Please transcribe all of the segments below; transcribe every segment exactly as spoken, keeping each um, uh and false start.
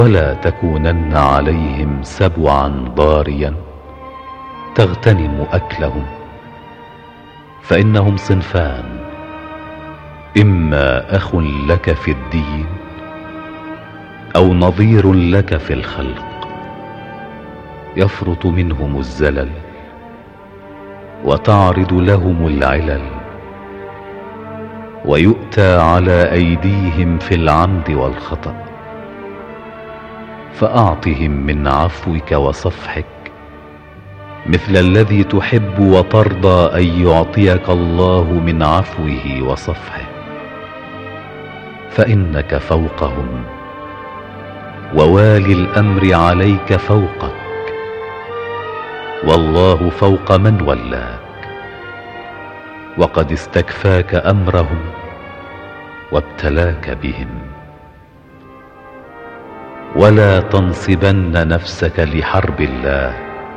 ولا تكونن عليهم سبعا ضاريا تغتنم أكلهم، فإنهم صنفان: إما أخ لك في الدين أو نظير لك في الخلق، يفرط منهم الزلل وتعرض لهم العلل، ويؤتى على أيديهم في العمد والخطأ، فأعطهم من عفوك وصفحك مثل الذي تحب وترضى أن يعطيك الله من عفوه وصفحه، فإنك فوقهم، ووالي الأمر عليك فوقك، والله فوق من ولاك، وقد استكفاك أمرهم وابتلاك بهم. ولا تنصبن نفسك لحرب الله،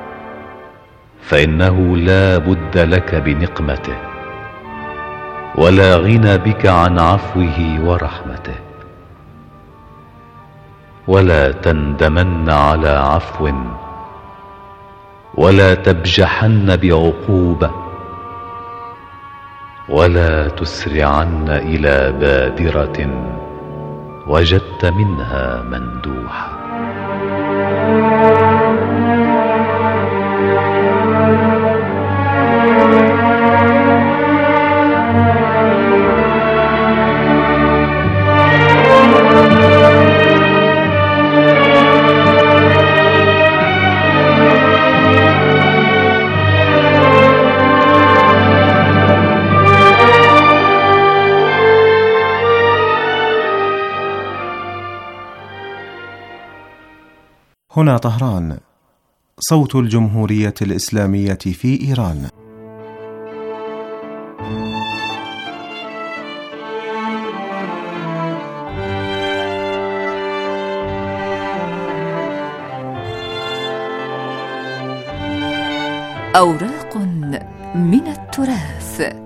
فإنه لا بد لك بنقمته، ولا غنى بك عن عفوه ورحمته. ولا تندمن على عفو، ولا تبجحن بعقوبة، ولا تسرعن إلى بادرة وجدت منها مندوحة. هنا طهران، صوت الجمهورية الإسلامية في إيران. أوراق من التراث.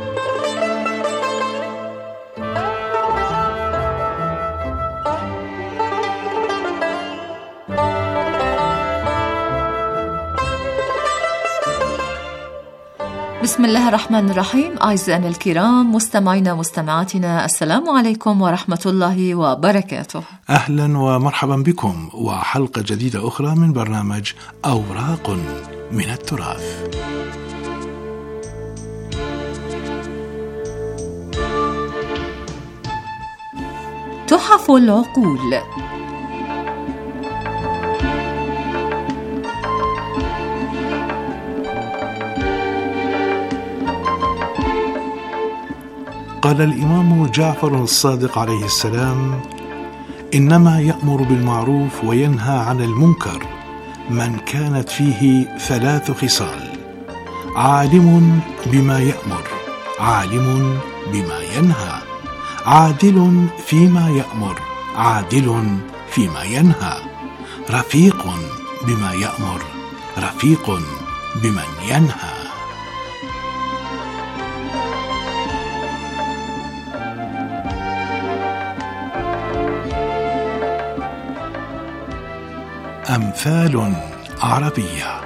بسم الله الرحمن الرحيم. أعزائنا الكرام، مستمعينا مستمعاتنا، السلام عليكم ورحمة الله وبركاته. أهلا ومرحبا بكم، وحلقة جديدة أخرى من برنامج أوراق من التراث. تحف العقول. قال الإمام جعفر الصادق عليه السلام: إنما يأمر بالمعروف وينهى عن المنكر من كانت فيه ثلاث خصال: عالم بما يأمر، عالم بما ينهى، عادل فيما يأمر، عادل فيما ينهى، رفيق بما يأمر، رفيق بمن ينهى. أمثال عربية.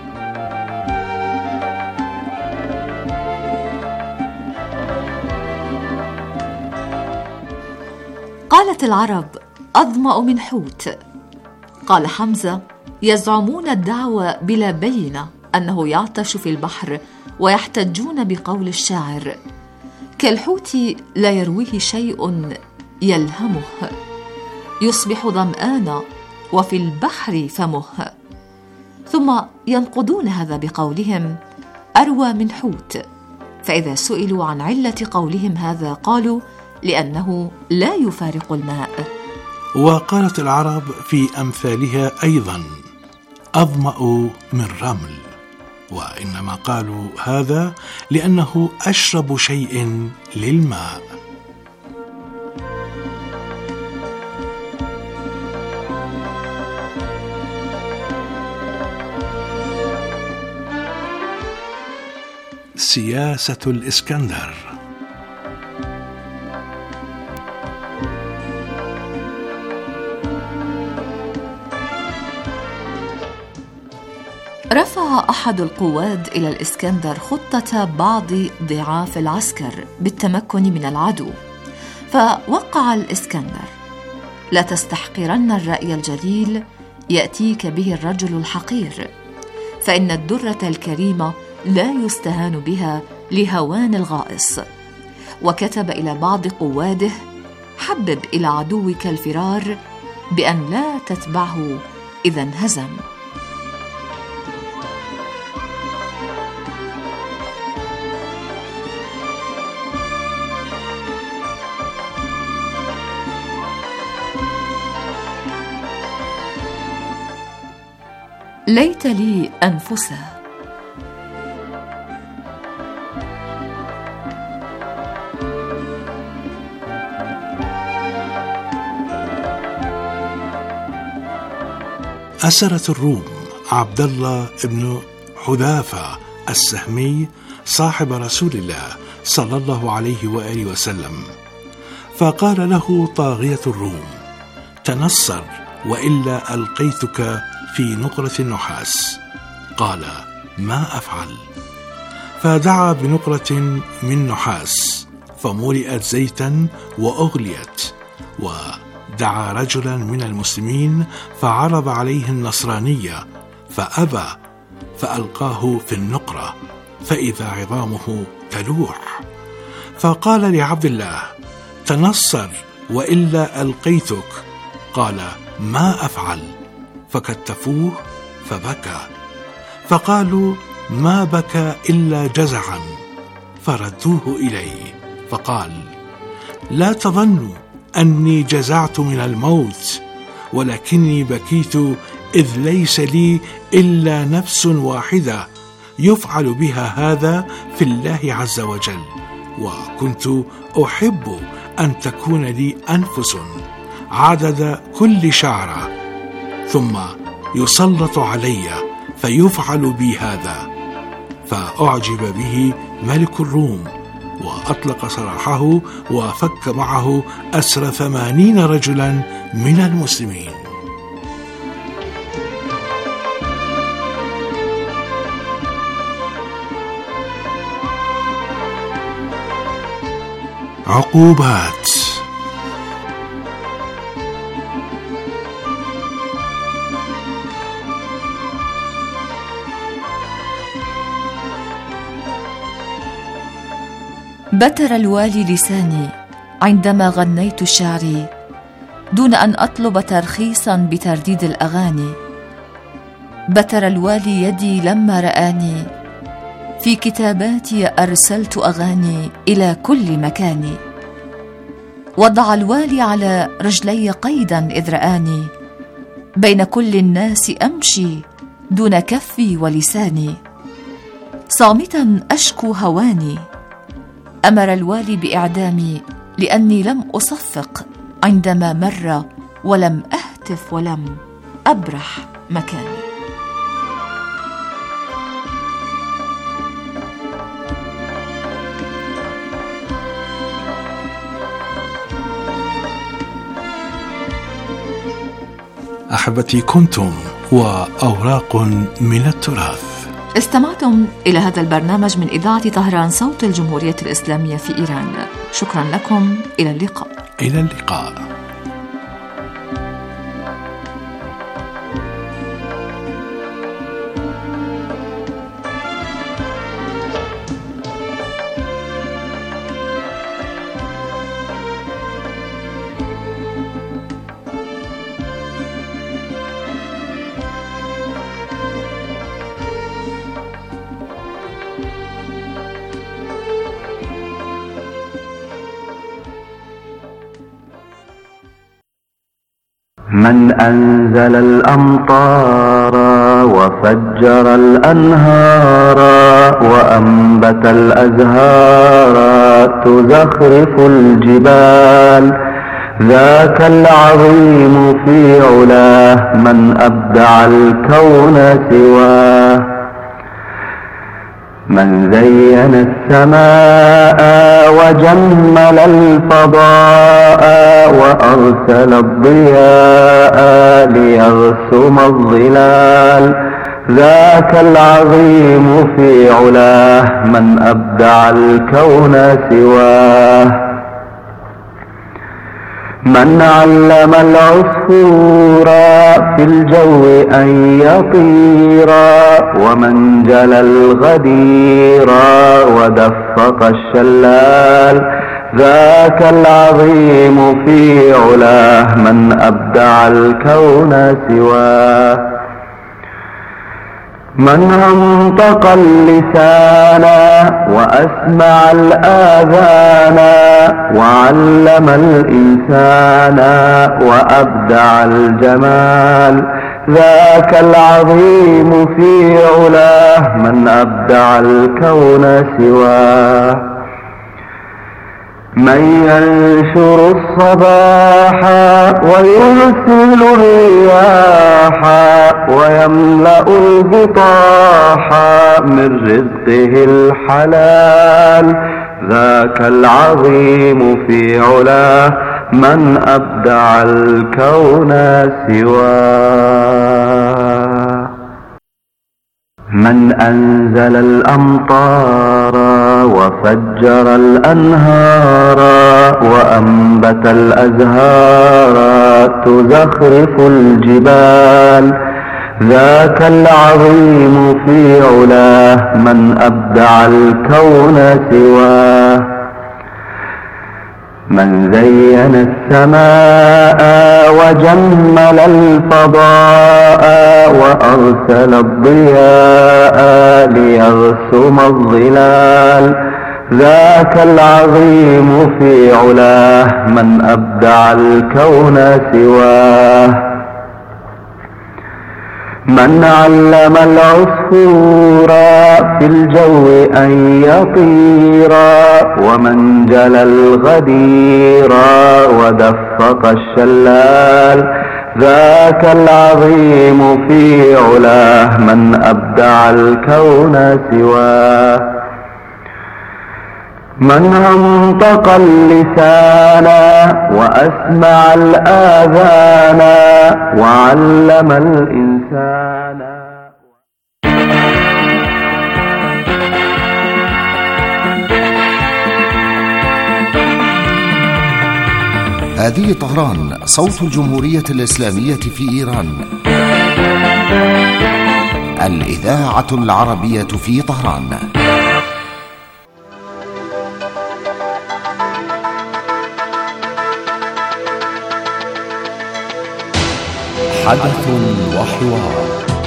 قالت العرب: أظمأ من حوت. قال حمزة: يزعمون الدعوى بلا بينة أنه يعطش في البحر، ويحتجون بقول الشاعر: كالحوت لا يرويه شيء يلهمه، يصبح ظمآنا وفي البحر فمه. ثم ينقضون هذا بقولهم: أروى من حوت. فإذا سئلوا عن علة قولهم هذا قالوا: لأنه لا يفارق الماء. وقالت العرب في أمثالها أيضا: أظمأ من رمل. وإنما قالوا هذا لأنه أشرب شيء للماء. سياسة الإسكندر. رفع أحد القواد إلى الإسكندر خطة بعض ضعاف العسكر بالتمكن من العدو، فوقع الإسكندر: لا تستحقرن الرأي الجليل يأتيك به الرجل الحقير، فإن الدرة الكريمة لا يستهان بها لهوان الغائص. وكتب إلى بعض قواده: حبب إلى عدوك الفرار بأن لا تتبعه إذا انهزم. ليت لي أنفسه. أسرة الروم عبد الله بن حذافة السهمي صاحب رسول الله صلى الله عليه وآله وسلم، فقال له طاغية الروم: تنصر وإلا ألقيتك في نقرة النحاس. قال: ما أفعل؟ فدعا بنقرة من نحاس فملئت زيتا وأغليت، ودعا رجلا من المسلمين فعرض عليه النصرانية فأبى، فألقاه في النقرة فإذا عظامه تلوح. فقال لعبد الله: تنصر وإلا ألقيتك. قال: ما أفعل؟ فكتفوه فبكى، فقالوا: ما بكى إلا جزعا، فردوه إليه، فقال: لا تظنوا أني جزعت من الموت، ولكني بكيت إذ ليس لي إلا نفس واحدة يفعل بها هذا في الله عز وجل، وكنت أحب أن تكون لي أنفس عدد كل شعرة، ثم يسلط علي فيفعل بي هذا. فأعجب به ملك الروم وأطلق سراحه وفك معه أسر ثمانين رجلا من المسلمين. عقوبات. بتر الوالي لساني عندما غنيت شعري دون أن أطلب ترخيصا بترديد الأغاني. بتر الوالي يدي لما رآني في كتاباتي أرسلت أغاني إلى كل مكان. وضع الوالي على رجلي قيدا إذ رآني بين كل الناس أمشي دون كفي ولساني. صامتا أشكو هواني أمر الوالي بإعدامي لأني لم أصفق عندما مر ولم أهتف ولم أبرح مكاني. أحبتي، كنتم وأوراق من التراث. استمعتم إلى هذا البرنامج من إذاعة طهران صوت الجمهورية الإسلامية في إيران. شكرا لكم. إلى اللقاء. إلى اللقاء. من أنزل الأمطار وفجر الأنهار وأنبت الأزهار تزخرف الجبال، ذاك العظيم في علاه من أبدع الكون سواه. من زين السماء وجمل الفضاء وأرسل الضياء ليرسم الظلال، ذاك العظيم في علاه من أبدع الكون سواه. من علم العصفور في الجو أن يطيرا ومن جلى الغدير ودفق الشلال ذاك العظيم في علاه من أبدع الكون سواه. من أنطق اللسان وأسمع الآذان وعلم الإنسان وأبدع الجمال ذاك العظيم في علاه من أبدع الكون سواه. من ينشر الصباح ويرسل الرياح ويملأ البطاح من رزقه الحلال ذاك العظيم في علاه من أبدع الكون سواه. من أنزل الأمطار وفجر الأنهار وأنبت الأزهار تزخرف الجبال ذاك العظيم في علاه من أبدع الكون سواه. من زين السماء وجمل الفضاء وأرسل الضياء ليرسم الظلال ذاك العظيم في علاه من أبدع الكون سواه. من علم العصفور في الجو أن يطيرا ومن جلى الغدير ودفق الشلال ذاك العظيم في علاه من أبدع الكون سواه. من أنطق اللسان وأسمع الآذان وعلم الإنسان. هذه طهران صوت الجمهورية الإسلامية في إيران، الإذاعة العربية في طهران. حدث وحوار.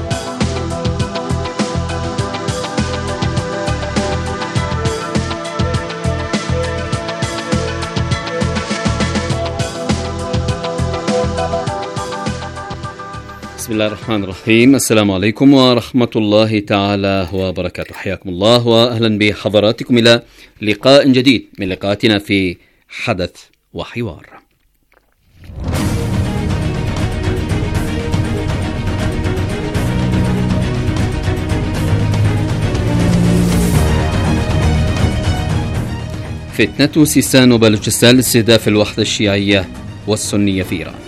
بسم الله الرحمن الرحيم. السلام عليكم ورحمة الله تعالى وبركاته. حياكم الله وأهلا بحضراتكم إلى لقاء جديد من لقاءاتنا في حدث وحوار. فتنة سيستان وبلوچستان لاستهداف الوحدة الشيعية والسنية في إيران.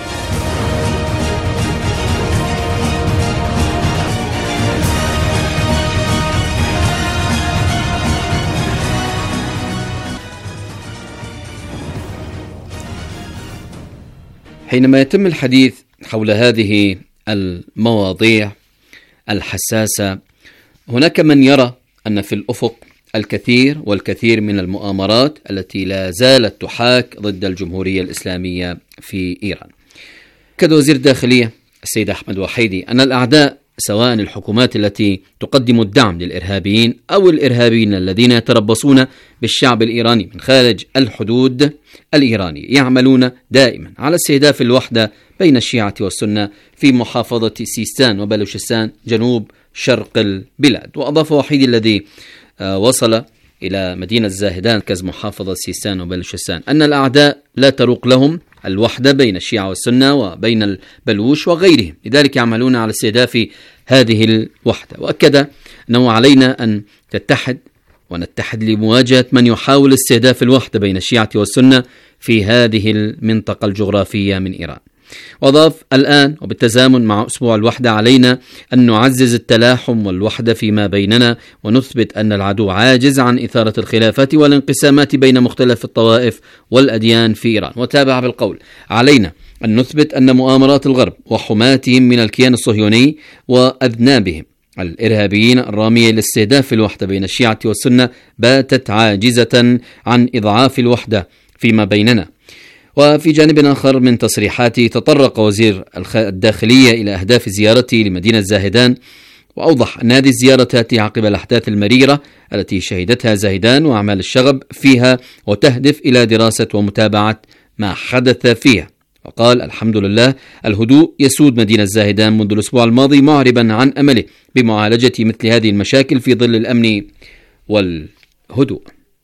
حينما يتم الحديث حول هذه المواضيع الحساسة، هناك من يرى أن في الأفق الكثير والكثير من المؤامرات التي لا زالت تحاك ضد الجمهورية الإسلامية في إيران. كد وزير الداخلية السيد أحمد وحيدي أن الأعداء سواء الحكومات التي تقدم الدعم للإرهابيين أو الإرهابيين الذين يتربصون بالشعب الإيراني من خارج الحدود الإيرانية يعملون دائما على استهداف الوحدة بين الشيعة والسنة في محافظة سيستان وبلوچستان جنوب شرق البلاد. وأضاف وحيدي الذي وصل إلى مدينة زاهدان مركز محافظة سيستان وبلوچستان أن الأعداء لا تروق لهم الوحدة بين الشيعة والسنة وبين البلوش وغيرهم، لذلك يعملون على استهداف هذه الوحدة. وأكد أنه علينا أن تتحد ونتحد لمواجهة من يحاول استهداف الوحدة بين الشيعة والسنة في هذه المنطقة الجغرافية من إيران. وأضاف: الآن وبالتزامن مع أسبوع الوحدة علينا أن نعزز التلاحم والوحدة فيما بيننا، ونثبت أن العدو عاجز عن إثارة الخلافات والانقسامات بين مختلف الطوائف والأديان في إيران. وتابع بالقول: علينا أن نثبت أن مؤامرات الغرب وحماتهم من الكيان الصهيوني وأذنابهم الإرهابيين الرامية لاستهداف الوحدة بين الشيعة والسنة باتت عاجزة عن إضعاف الوحدة فيما بيننا. وفي جانب آخر من تصريحاته تطرق وزير الداخلية إلى أهداف زيارته لمدينة زاهدان، وأوضح أن هذه الزيارة تأتي عقب الأحداث المريرة التي شهدتها زاهدان وأعمال الشغب فيها، وتهدف إلى دراسة ومتابعة ما حدث فيها. وقال: الحمد لله الهدوء يسود مدينة زاهدان منذ الأسبوع الماضي، معربا عن أمله بمعالجة مثل هذه المشاكل في ظل الأمن والهدوء.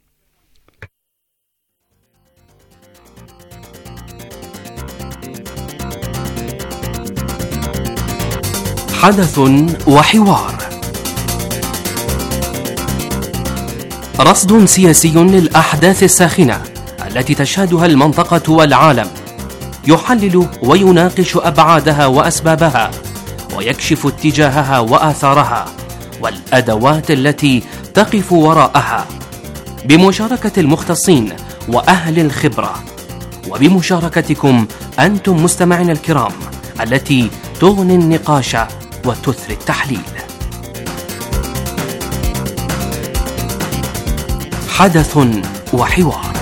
حدث وحوار، رصد سياسي للأحداث الساخنة التي تشهدها المنطقة والعالم، يحلل ويناقش أبعادها وأسبابها، ويكشف اتجاهها وآثارها والأدوات التي تقف وراءها، بمشاركة المختصين وأهل الخبرة، وبمشاركتكم أنتم مستمعين الكرام التي تغني النقاش وتثري التحليل. حدث وحوار.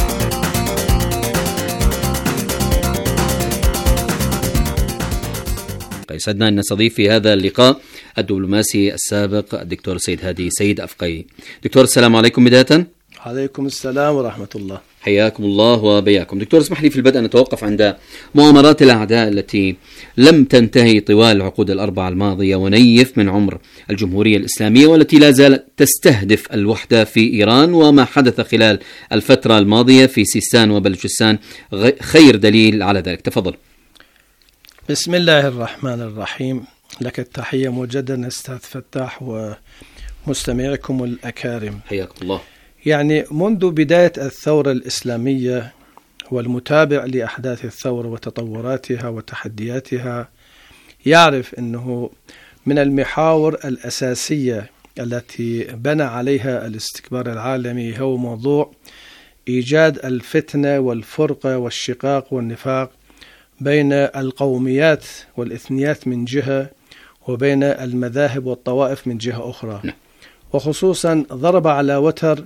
يسعدنا أن نستضيف في هذا اللقاء الدبلوماسي السابق الدكتور سيد هادي سيد أفقي. دكتور السلام عليكم بداية. عليكم السلام ورحمة الله. حياكم الله وبياكم. دكتور اسمح لي في البدء أن نتوقف عند مؤامرات الأعداء التي لم تنتهي طوال العقود الأربعة الماضية ونيف من عمر الجمهورية الإسلامية، والتي لا زالت تستهدف الوحدة في إيران، وما حدث خلال الفترة الماضية في سيستان وبلوچستان خير دليل على ذلك. تفضل. بسم الله الرحمن الرحيم. لك التحية مجددا أستاذ فتاح ومستمعكم الأكارم. حياكم الله. يعني منذ بداية الثورة الإسلامية والمتابع لأحداث الثورة وتطوراتها وتحدياتها يعرف أنه من المحاور الأساسية التي بنى عليها الاستكبار العالمي هو موضوع إيجاد الفتنة والفرقة والشقاق والنفاق بين القوميات والإثنيات من جهة، وبين المذاهب والطوائف من جهة أخرى، وخصوصا ضرب على وتر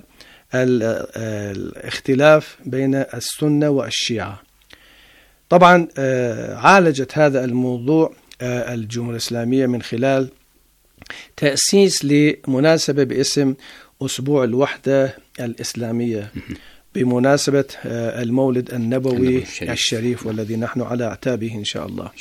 الاختلاف بين السنة والشيعة. طبعا عالجت هذا الموضوع الجمهورية الإسلامية من خلال تأسيس لمناسبة باسم أسبوع الوحدة الإسلامية بمناسبة المولد النبوي الشريف والذي نحن على أعتابه إن شاء الله.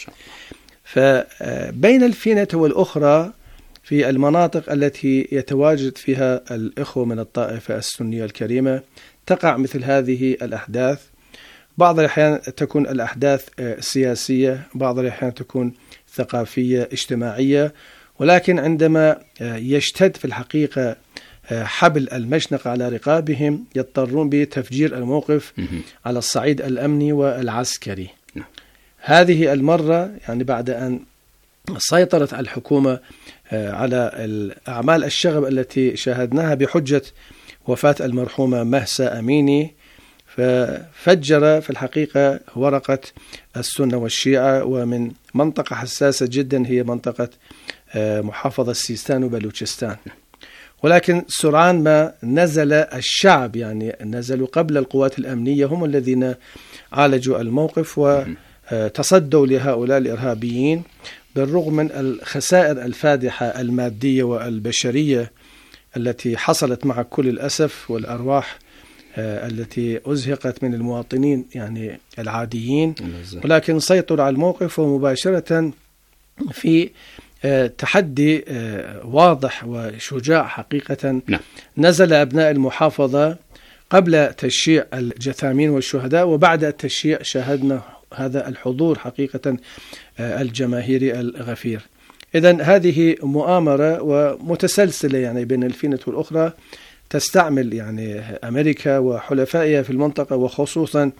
فبين الفينة والأخرى في المناطق التي يتواجد فيها الإخوة من الطائفة السنية الكريمة تقع مثل هذه الأحداث. بعض الأحيان تكون الأحداث سياسية، بعض الأحيان تكون ثقافية اجتماعية، ولكن عندما يشتد في الحقيقة حبل المشنقة على رقابهم يضطرون بتفجير الموقف على الصعيد الأمني والعسكري. هذه المرة يعني بعد أن سيطرت الحكومة على أعمال الشغب التي شاهدناها بحجة وفاة المرحومة مهسا أميني، ففجر في الحقيقة ورقة السنة والشيعة، ومن منطقة حساسة جدا هي منطقة محافظة سيستان وبلوچستان. ولكن سرعان ما نزل الشعب، يعني نزلوا قبل القوات الأمنية، هم الذين عالجوا الموقف وتصدوا لهؤلاء الإرهابيين بالرغم من الخسائر الفادحة المادية والبشرية التي حصلت مع كل الأسف، والأرواح التي أزهقت من المواطنين يعني العاديين. ولكن سيطر على الموقف ومباشرة في تحدي واضح وشجاع حقيقة نزل أبناء المحافظة قبل تشييع الجثامين والشهداء، وبعد التشييع شاهدنا هذا الحضور حقيقة الجماهيري الغفير. إذن هذه مؤامرة ومتسلسلة يعني بين الفينة والأخرى، تستعمل يعني أمريكا وحلفائها في المنطقة وخصوصا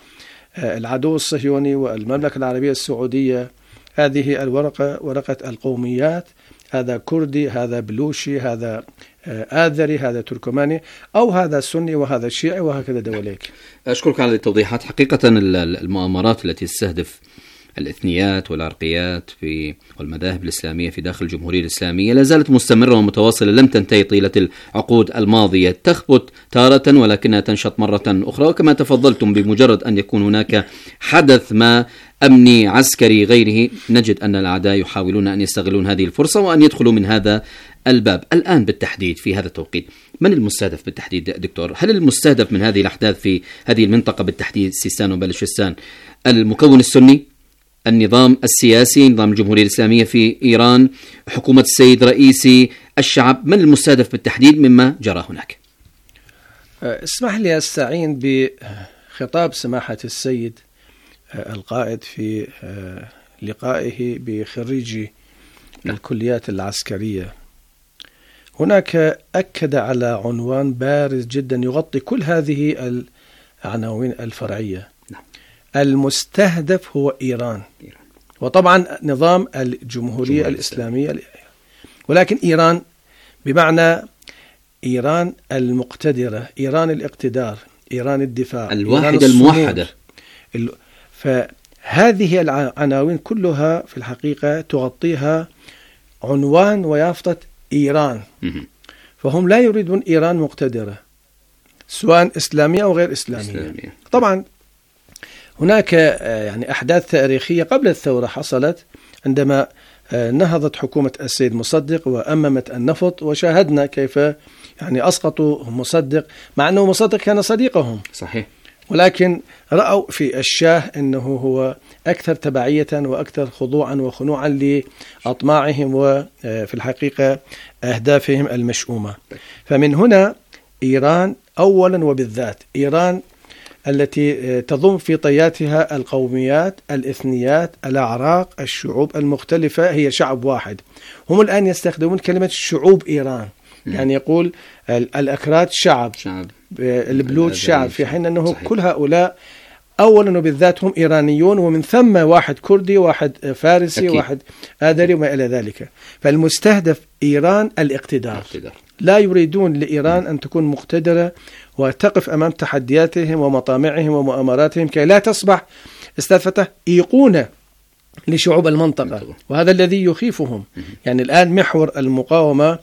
العدو الصهيوني والمملكة العربية السعودية، هذه الورقة ورقة القوميات، هذا كردي، هذا بلوشي، هذا آذري، هذا تركماني، أو هذا سني وهذا شيعي، وهكذا دواليك. أشكرك على التوضيحات. حقيقة المؤامرات التي تستهدف الإثنيات والعرقيات في والمذاهب الإسلامية في داخل الجمهورية الإسلامية لا زالت مستمرة ومتواصلة، لم تنتهي طيلة العقود الماضية، تخبط تارة ولكنها تنشط مرة أخرى. وكما تفضلتم، بمجرد أن يكون هناك حدث ما أمني عسكري غيره، نجد أن الأعداء يحاولون أن يستغلون هذه الفرصة وأن يدخلوا من هذا الباب. الآن بالتحديد في هذا التوقيت من المستهدف بالتحديد دكتور؟ هل المستهدف من هذه الأحداث في هذه المنطقة بالتحديد سيستان وبلوشستان المكون السني، النظام السياسي، نظام الجمهورية الإسلامية في إيران، حكومة السيد رئيسي، الشعب؟ من المستهدف بالتحديد مما جرى هناك؟ اسمح لي أستعين بخطاب سماحة السيد القائد في لقائه بخريجي الكليات العسكرية. هناك أكد على عنوان بارز جدا يغطي كل هذه العناوين الفرعية. نعم. المستهدف هو إيران، وطبعا نظام الجمهورية الإسلامية، ولكن إيران بمعنى إيران المقتدرة، إيران الاقتدار، إيران الدفاع، الواحدة الموحدة. فهذه العناوين كلها في الحقيقة تغطيها عنوان ويافطة إيران. فهم لا يريدون إيران مقتدرة سواء إسلامية أو غير إسلامية. إسلامية. طبعا هناك يعني أحداث تاريخية قبل الثورة حصلت عندما نهضت حكومة السيد مصدق وأممت النفط، وشاهدنا كيف يعني أسقطوا مصدق مع أنه مصدق كان صديقهم. صحيح. ولكن رأوا في الشاه أنه هو أكثر تبعية وأكثر خضوعا وخنوعا لأطماعهم وفي الحقيقة أهدافهم المشؤومة. فمن هنا إيران أولا وبالذات، إيران التي تضم في طياتها القوميات، الإثنيات، الأعراق، الشعوب المختلفة، هي شعب واحد. هم الآن يستخدمون كلمة شعوب إيران، يعني يقول الأكراد شعب, شعب. البلوج شعب، في حين أنه صحيح. كل هؤلاء أولا وبالذات هم إيرانيون، ومن ثم واحد كردي، واحد فارسي، أكيد. واحد آذري وما إلى ذلك. فالمستهدف إيران الاقتدار. الاقتدار. لا يريدون لإيران أن تكون مقتدرة وتقف أمام تحدياتهم ومطامعهم ومؤامراتهم كي لا تصبح أستاذ فتح أيقونة لشعوب المنطقة، وهذا الذي يخيفهم. يعني الآن محور المقاومة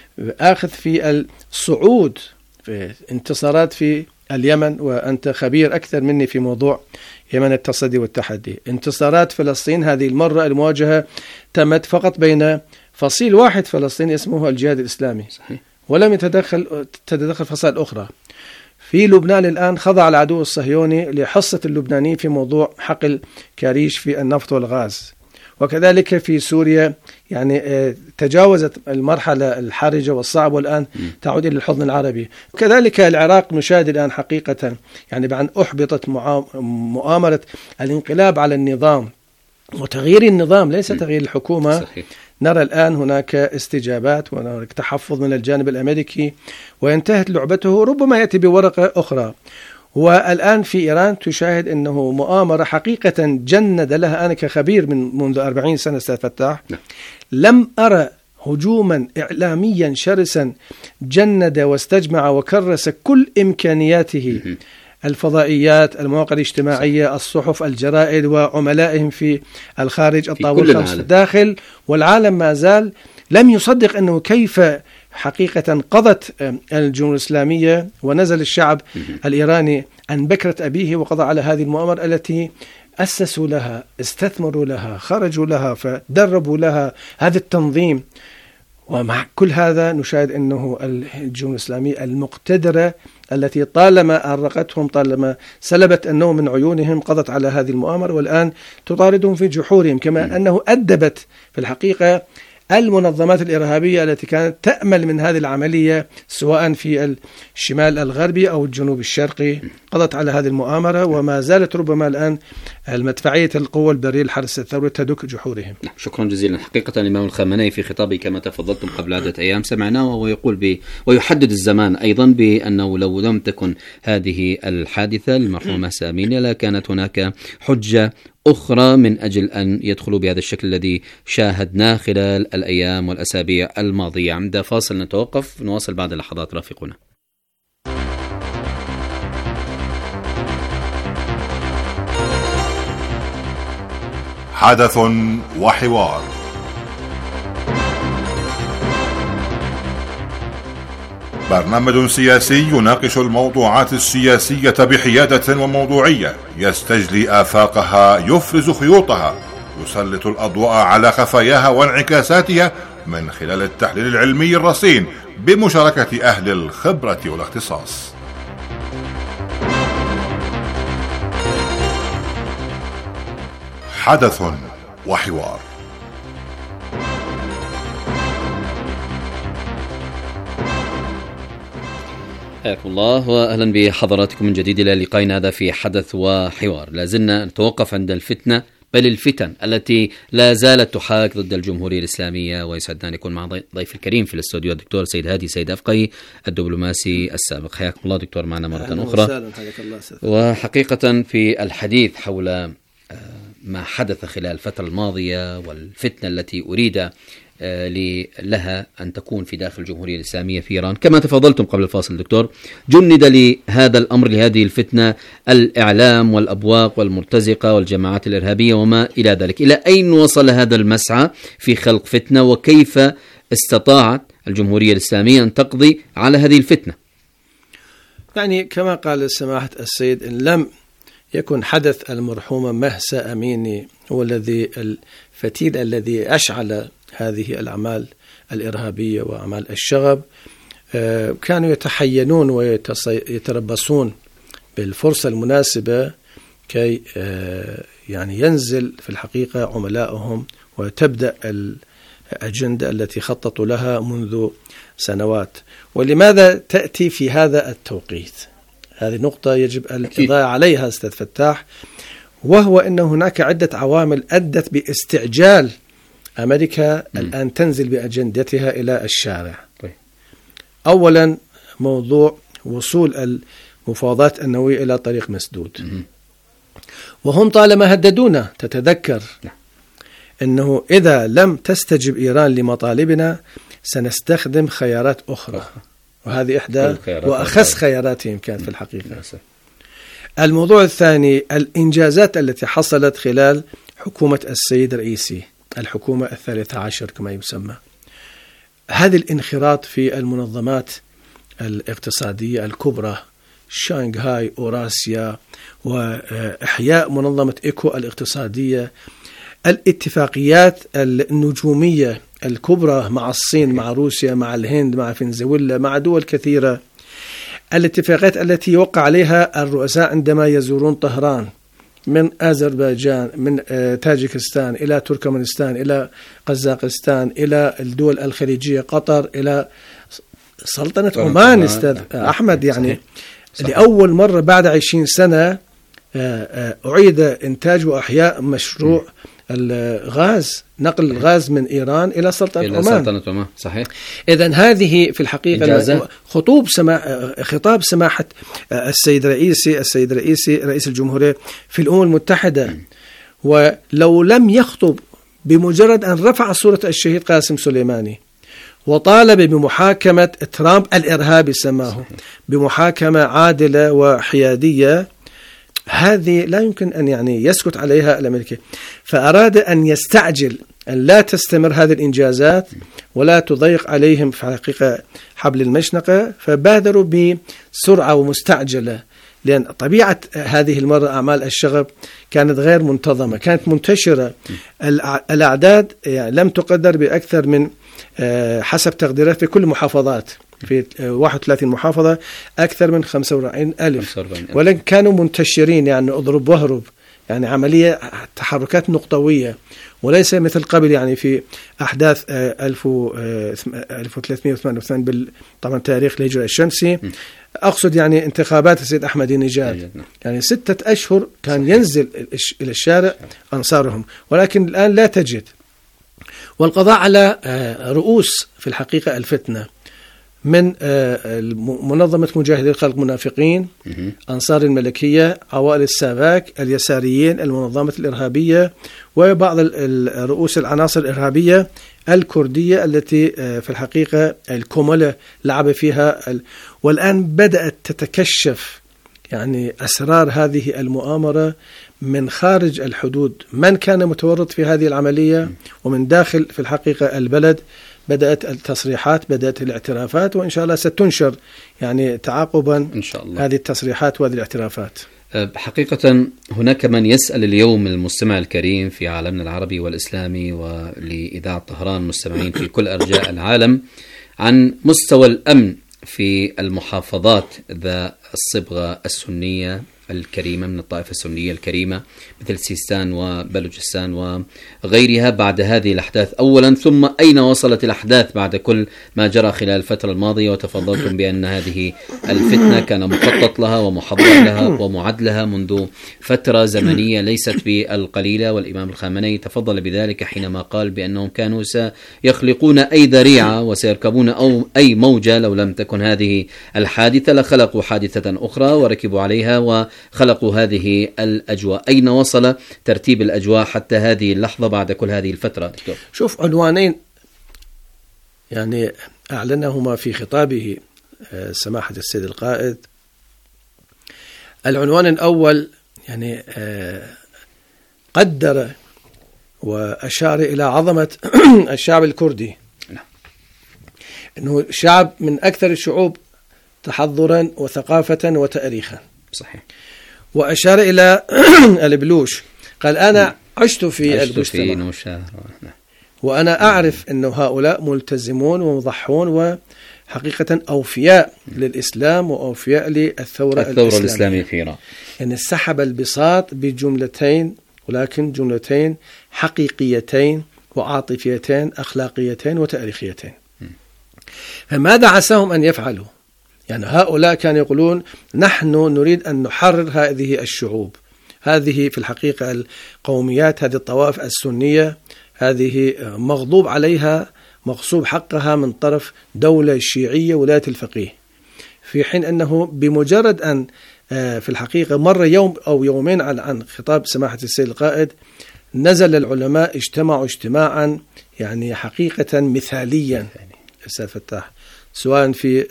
آخذ في الصعود في انتصارات في اليمن، وأنت خبير أكثر مني في موضوع يمن التصدي والتحدي. انتصارات فلسطين هذه المرة المواجهة تمت فقط بين فصيل واحد فلسطيني اسمه الجهاد الإسلامي. صحيح. ولم يتدخل تتدخل فصائل أخرى. في لبنان الآن خضع العدو الصهيوني لحصة اللبنانيين في موضوع حقل كاريش في النفط والغاز، وكذلك في سوريا يعني تجاوزت المرحلة الحرجة والصعبة والآن تعود إلى الحضن العربي. وكذلك العراق نشاهد الآن حقيقة يعني بعد أحبطت مؤامرة الانقلاب على النظام وتغيير النظام ليس تغيير الحكومة. صحيح. نرى الآن هناك استجابات وهناك تحفظ من الجانب الأمريكي، وانتهت لعبته، ربما يأتي بورقة أخرى. والآن في إيران تشاهد أنه مؤامرة حقيقة جند لها، أنا كخبير من منذ أربعين سنة أستاذ فتاح لم أرى هجوما إعلاميا شرسا جند واستجمع وكرس كل إمكانياته، الفضائيات، المواقع الاجتماعية، الصحف، الجرائد، وعملائهم في الخارج، الطاولة الخمس في الداخل، والعالم ما زال لم يصدق أنه كيف حقيقة قضت الجمهورية الإسلامية ونزل الشعب الإيراني عن بكرة أبيه وقضى على هذه المؤامرة التي أسسوا لها، استثمروا لها، خرجوا لها، فدربوا لها هذا التنظيم. ومع كل هذا نشاهد أنه الجمهورية الإسلامية المقتدرة التي طالما أرقتهم، طالما سلبت النوم من عيونهم، قضت على هذه المؤامرة، والآن تطاردهم في جحورهم، كما أنه أدبت في الحقيقة المنظمات الإرهابية التي كانت تأمل من هذه العملية سواء في الشمال الغربي أو الجنوب الشرقي، قضت على هذه المؤامرة، وما زالت ربما الآن المدفعية القوى البرية لحرس الثورة تدك جحورهم. شكرا جزيلا. حقيقة الإمام الخامنئي في خطابه كما تفضلتم قبل عدة أيام سمعناه وهو يقول ب... ويحدد الزمان أيضا بأنه لو لم تكن هذه الحادثة المرحومة مهسا أمينة لكانت هناك حجة أخرى من أجل أن يدخلوا بهذا الشكل الذي شاهدناه خلال الأيام والأسابيع الماضية. عند فاصل نتوقف، نواصل بعد لحظات، رافقنا. حدث وحوار. برنامج سياسي يناقش الموضوعات السياسية بحيادة وموضوعية، يستجلي آفاقها، يفرز خيوطها، يسلط الأضواء على خفاياها وانعكاساتها من خلال التحليل العلمي الرصين بمشاركة أهل الخبرة والاختصاص. حدث وحوار. حياكم الله واهلا بحضراتكم من جديد الى لقائنا هذا في حدث وحوار. لازلنا نتوقف عند الفتنه بل الفتن التي لا زالت تحاك ضد الجمهوريه الاسلاميه، ويسعدنا ان يكون مع ضيف الكريم في الاستوديو الدكتور سيد هادي سيد افقي الدبلوماسي السابق. حياكم الله دكتور معنا مره اخرى. وحقيقه في الحديث حول ما حدث خلال الفتره الماضيه والفتنه التي اريد لها أن تكون في داخل الجمهورية الإسلامية في إيران، كما تفضلتم قبل الفاصل دكتور، جند لهذا الأمر لهذه الفتنة الإعلام والأبواق والمرتزقة والجماعات الإرهابية وما إلى ذلك. إلى أين وصل هذا المسعى في خلق فتنة، وكيف استطاعت الجمهورية الإسلامية أن تقضي على هذه الفتنة؟ يعني كما قال سماحة السيد، إن لم يكن حدث المرحومة مهسا أميني هو الذي الفتيل الذي أشعل هذه الأعمال الإرهابية وأعمال الشغب، كانوا يتحينون ويتربصون بالفرصة المناسبة كي يعني ينزل في الحقيقة عملائهم وتبدأ الأجندة التي خططوا لها منذ سنوات. ولماذا تأتي في هذا التوقيت؟ هذه نقطة يجب الإضاءة عليها أستاذ فتاح، وهو أن هناك عدة عوامل أدت باستعجال أمريكا م. الآن تنزل بأجندتها إلى الشارع. طيب. أولا موضوع وصول المفاوضات النووية إلى طريق مسدود، م. وهم طالما هددونا، تتذكر م. أنه إذا لم تستجب إيران لمطالبنا سنستخدم خيارات أخرى، أخرى. وهذه إحدى وأخص خياراتهم كانت في الحقيقة. م. الموضوع الثاني الإنجازات التي حصلت خلال حكومة السيد رئيسي، الحكومة الثالثة عشر كما يسمى. هذا الانخراط في المنظمات الاقتصادية الكبرى، شانغهاي، أوراسيا، وإحياء منظمة إيكو الاقتصادية، الاتفاقيات النجومية الكبرى مع الصين، مع روسيا، مع الهند، مع فنزويلا، مع دول كثيرة، الاتفاقيات التي يوقع عليها الرؤساء عندما يزورون طهران، من أذربيجان، من تاجيكستان إلى تركمانستان إلى قزاقستان إلى الدول الخليجية، قطر، إلى سلطنة عمان أستاذ أحمد. يعني صحيح. لأول مرة بعد عشرين سنة أعيد إنتاج وأحياء مشروع الغاز، نقل الغاز من إيران إلى سلطنة إلى عمان. سلطنة عمان صحيح. إذن هذه في الحقيقة إنجازة. خطوب سما... خطاب سماحة السيد رئيسي السيد رئيسي رئيس الجمهورية في الأمم المتحدة، ولو لم يخطب بمجرد أن رفع صورة الشهيد قاسم سليماني وطالب بمحاكمة ترامب الإرهابي سماه بمحاكمة عادلة وحيادية، هذه لا يمكن أن يعني يسكت عليها الأمريكي. فأراد أن يستعجل أن لا تستمر هذه الإنجازات ولا تضيق عليهم في حقيقة حبل المشنقة، فبادروا بسرعة ومستعجلة، لأن طبيعة هذه المرة أعمال الشغب كانت غير منتظمة، كانت منتشرة. الأعداد يعني لم تقدر بأكثر من حسب تقديرات في كل محافظات، في واحد وثلاثين محافظة أكثر من خمسة وأربعين ألف، ولكن كانوا منتشرين، يعني اضرب واهرب يعني عملية تحركات نقطوية، وليس مثل قبل يعني في أحداث ألف وثلاثمئة وثمانية وثمانين بال طبعا تاريخ الهجرة الشمسي. أقصد يعني انتخابات السيد أحمد نجاد، يعني ستة أشهر كان ينزل إلى الشارع أنصارهم، ولكن الآن لا تجد. والقضاء على رؤوس في الحقيقة الفتنة من منظمة مجاهدي الخلق منافقين، أنصار الملكية، عوائل الساباك، اليساريين، المنظمة الإرهابية، وبعض الرؤوس العناصر الإرهابية الكردية التي في الحقيقة الكومولة لعب فيها. والآن بدأت تتكشف يعني أسرار هذه المؤامرة من خارج الحدود، من كان متورط في هذه العملية، ومن داخل في الحقيقة البلد بدأت التصريحات، بدأت الاعترافات، وإن شاء الله ستنشر يعني تعاقبا إن شاء الله هذه التصريحات وهذه الاعترافات. حقيقة هناك من يسأل اليوم المستمع الكريم في عالمنا العربي والإسلامي ولإذاعة طهران مستمعين في كل أرجاء العالم عن مستوى الأمن في المحافظات ذا الصبغة السنية الكريمة من الطائفة السنية الكريمة مثل سيستان وبلوچستان وغيرها بعد هذه الأحداث أولا، ثم أين وصلت الأحداث بعد كل ما جرى خلال الفترة الماضية؟ وتفضلتم بأن هذه الفتنة كان مخطط لها ومحضر لها ومعد لها منذ فترة زمنية ليست بالقليلة، والإمام الخامنئي تفضل بذلك حينما قال بأنهم كانوا سيخلقون أي ذريعة وسيركبون أو أي موجة لو لم تكن هذه الحادثة لخلقوا حادثة أخرى وركبوا عليها و خلقوا هذه الأجواء. أين وصل ترتيب الأجواء حتى هذه اللحظة بعد كل هذه الفترة؟ شوف عنوانين يعني أعلنهما في خطابه سماحة السيد القائد. العنوان الأول يعني قدر وأشار إلى عظمة الشعب الكردي، أنه شعب من أكثر الشعوب تحضرا وثقافة وتاريخا. صحيح. وأشار إلى البلوش، قال أنا عشت في عشت المجتمع في وأنا أعرف أن هؤلاء ملتزمون ومضحون وحقيقة أوفياء للإسلام وأوفياء للثورة الثورة الإسلامية في إيران. يعني سحب البساط بجملتين، ولكن جملتين حقيقيتين وعاطفيتين أخلاقيتين وتاريخيتين. فماذا عساهم أن يفعلوا؟ يعني هؤلاء كانوا يقولون نحن نريد أن نحرر هذه الشعوب، هذه في الحقيقة القوميات، هذه الطوائف السنية، هذه مغضوب عليها مغصوب حقها من طرف دولة شيعية ولاية الفقيه، في حين أنه بمجرد أن في الحقيقة مر يوم أو يومين عن خطاب سماحة السيد القائد نزل العلماء اجتمعوا اجتماعا يعني حقيقة مثاليا أستاذ فتاح، سواء في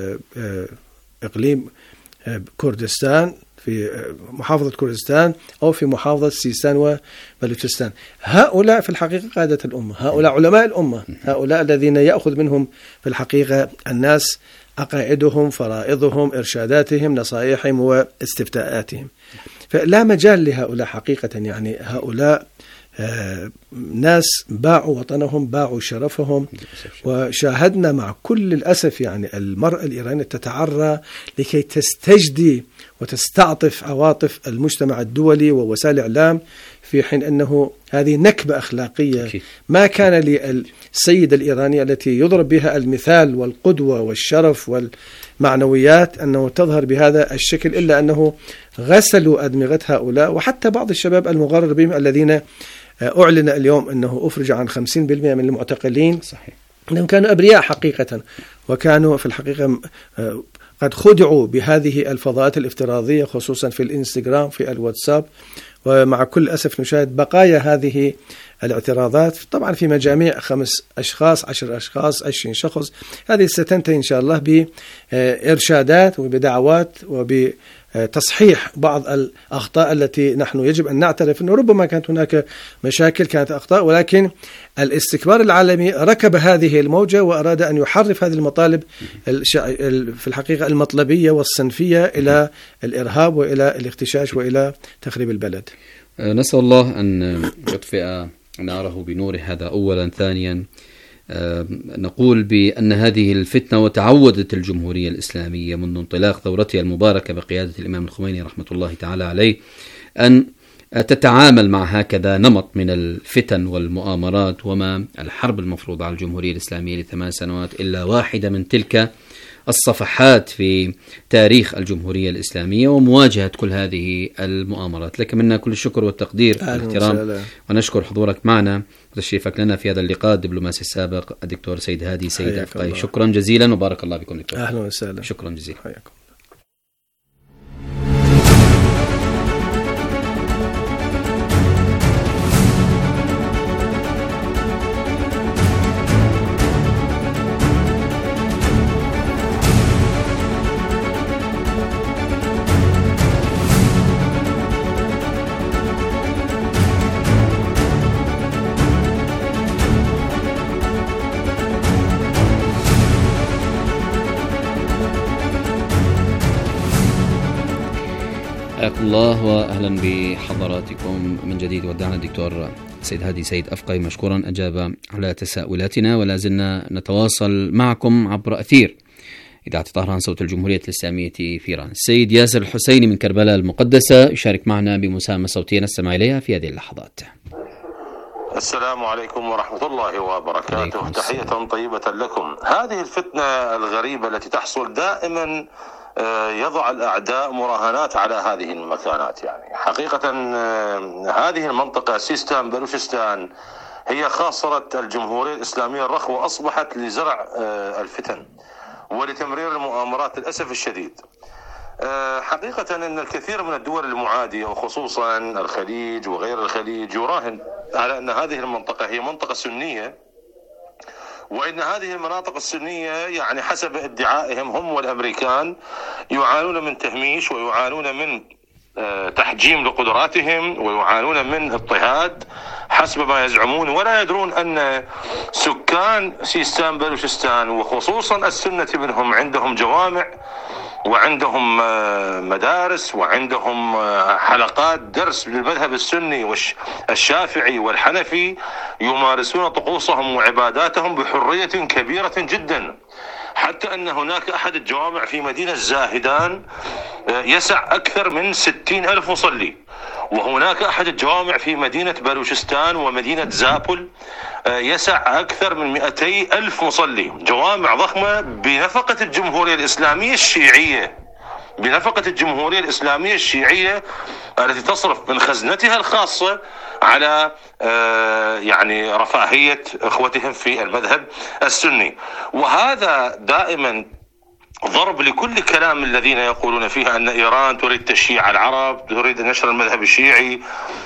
إقليم كردستان في محافظة كردستان أو في محافظة سيستان وبلوچستان. هؤلاء في الحقيقة قادة الأمة، هؤلاء علماء الأمة، هؤلاء الذين يأخذ منهم في الحقيقة الناس عقائدهم، فرائضهم، إرشاداتهم، نصائحهم واستفتاءاتهم. فلا مجال لهؤلاء حقيقة، يعني هؤلاء آه ناس باعوا وطنهم، باعوا شرفهم، وشاهدنا مع كل الأسف يعني المرأة الإيرانية تتعرى لكي تستجدي وتستعطف عواطف المجتمع الدولي ووسائل الإعلام، في حين أنه هذه نكبة أخلاقية ما كان للسيدة الإيرانية التي يضرب بها المثال والقدوة والشرف والمعنويات أنه تظهر بهذا الشكل، إلا أنه غسلوا أدمغة هؤلاء، وحتى بعض الشباب المغرر بهم الذين أعلن اليوم أنه أفرج عن خمسين بالمئة من المعتقلين. صحيح. أنهم كانوا أبرياء حقيقة، وكانوا في الحقيقة قد خدعوا بهذه الفضاءات الافتراضية، خصوصا في الإنستغرام، في الواتساب، ومع كل أسف نشاهد بقايا هذه الاعتراضات طبعا في مجاميع خمس أشخاص، عشر أشخاص، عشرين شخص. هذه ستنتهي إن شاء الله بإرشادات وبدعوات وبتصحيح بعض الأخطاء التي نحن يجب أن نعترف أنه ربما كانت هناك مشاكل، كانت أخطاء، ولكن الاستكبار العالمي ركب هذه الموجة وأراد أن يحرف هذه المطالب في الحقيقة المطلبية والصنفية إلى الإرهاب وإلى الاغتشاش وإلى تخريب البلد. نسأل الله أن يطفئ ناره بنوره هذا أولا. ثانيا نقول بأن هذه الفتنة وتعودت الجمهورية الإسلامية منذ انطلاق ثورتها المباركة بقيادة الإمام الخميني رحمة الله تعالى عليه أن تتعامل مع هكذا نمط من الفتن والمؤامرات وما الحرب المفروضة على الجمهورية الإسلامية لثمان سنوات إلا واحدة من تلك الصفحات في تاريخ الجمهورية الإسلامية ومواجهة كل هذه المؤامرات. لك منا كل الشكر والتقدير والاحترام، ونشكر حضورك معنا وتشريفك لنا في هذا اللقاء الدبلوماسي السابق الدكتور سيد هادي سيد أفقي. شكرا جزيلا وبارك الله بكم دكتور. أهلا وسهلا. شكرا جزيلا. حياكم. حياكم الله وأهلا بحضراتكم من جديد. ودعنا الدكتور سيد هادي سيد أفقي مشكورا أجاب على تساؤلاتنا، ولا زلنا نتواصل معكم عبر أثير إذاعة طهران صوت الجمهورية الإسلامية في إيران. السيد ياسر الحسيني من كربلاء المقدسة يشارك معنا بمساهمة صوتية نستمع إليها في هذه اللحظات. السلام عليكم ورحمة الله وبركاته. تحية طيبة لكم. هذه الفتنة الغريبة التي تحصل دائما يضع الأعداء مراهنات على هذه المكانات. يعني حقيقة هذه المنطقة سيستان بلوشستان هي خاصرة الجمهورية الإسلامية الرخوة، أصبحت لزرع الفتن ولتمرير المؤامرات للأسف الشديد. حقيقة أن الكثير من الدول المعادية وخصوصا الخليج وغير الخليج يراهن على أن هذه المنطقة هي منطقة سنية، وإن هذه المناطق السنية يعني حسب ادعائهم هم والأمريكان يعانون من تهميش ويعانون من تحجيم لقدراتهم ويعانون من اضطهاد حسب ما يزعمون، ولا يدرون أن سكان سيستان بلوشستان وخصوصا السنة منهم عندهم جوامع وعندهم مدارس وعندهم حلقات درس للمذهب السني والشافعي والحنفي، يمارسون طقوسهم وعباداتهم بحرية كبيرة جدا، حتى أن هناك أحد الجوامع في مدينة زاهدان يسع أكثر من ستين ألف مصلي، وهناك أحد الجوامع في مدينة بلوشستان ومدينة زابل يسع أكثر من مئتي ألف مصلي، جوامع ضخمة بنفقة الجمهورية الإسلامية الشيعية بنفقة الجمهورية الإسلامية الشيعية التي تصرف من خزنتها الخاصة على يعني رفاهية إخوتهم في المذهب السني. وهذا دائما ضرب لكل كلام الذين يقولون فيها أن إيران تريد تشييع العرب، تريد نشر المذهب الشيعي.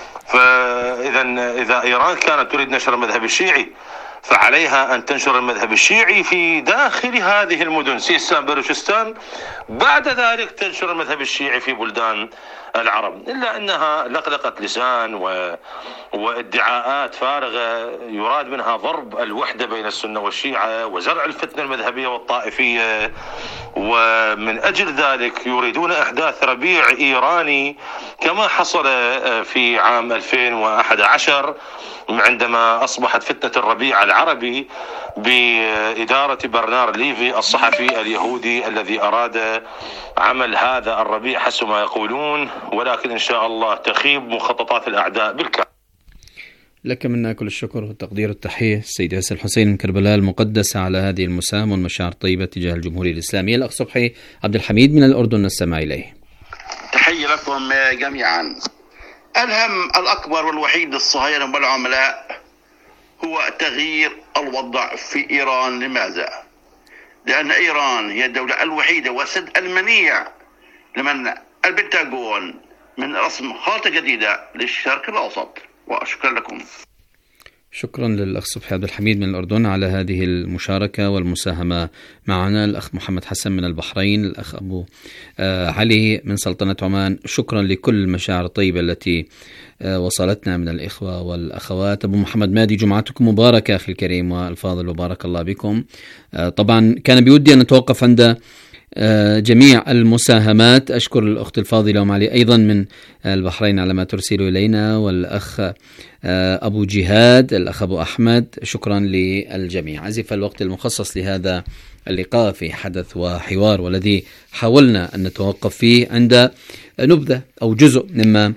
فإذا إذا إيران كانت تريد نشر المذهب الشيعي فعليها أن تنشر المذهب الشيعي في داخل هذه المدن سيستان بلوشستان، بعد ذلك تنشر المذهب الشيعي في بلدان العرب. إلا أنها لقلقة لسان و... وادعاءات فارغة يراد منها ضرب الوحدة بين السنة والشيعة وزرع الفتنة المذهبية والطائفية، ومن أجل ذلك يريدون إحداث ربيع إيراني كما حصل في عام ألفين وأحد عشر عندما أصبحت فتنة الربيع العربي بإدارة برنار ليفي الصحفي اليهودي الذي أراد عمل هذا الربيع حسب ما يقولون، ولكن إن شاء الله تخيب مخططات الأعداء بالكامل. لك منا كل الشكر والتقدير والتحية السيد ياسر الحسين من كربلاء المقدسة على هذه المساهمة والمشاعر الطيبة تجاه الجمهورية الإسلامية. الأخ صبحي عبد الحميد من الأردن نستمع إليه. تحية لكم جميعا. الهم الأكبر والوحيد للصهاينة والعملاء هو تغيير الوضع في إيران. لماذا؟ لأن إيران هي الدولة الوحيدة والسد المنيع لمن البنتاغون من رسم خارطة جديدة للشرق الأوسط. وشكرا لكم. شكرا للأخ صبحي عبد الحميد من الأردن على هذه المشاركة والمساهمة معنا. الأخ محمد حسن من البحرين، الأخ أبو علي من سلطنة عمان، شكرا لكل المشاعر الطيبة التي وصلتنا من الإخوة والأخوات. أبو محمد مادي، جمعتكم مباركة أخي الكريم والفاضل وبارك الله بكم. طبعا كان بودي أن نتوقف عند جميع المساهمات. أشكر الأخت الفاضلة أم علي أيضا من البحرين على ما ترسل إلينا، والأخ أبو جهاد، الأخ أبو أحمد، شكرا للجميع. أزف الوقت المخصص لهذا اللقاء في حدث وحوار، والذي حاولنا أن نتوقف فيه عند نبذة أو جزء مما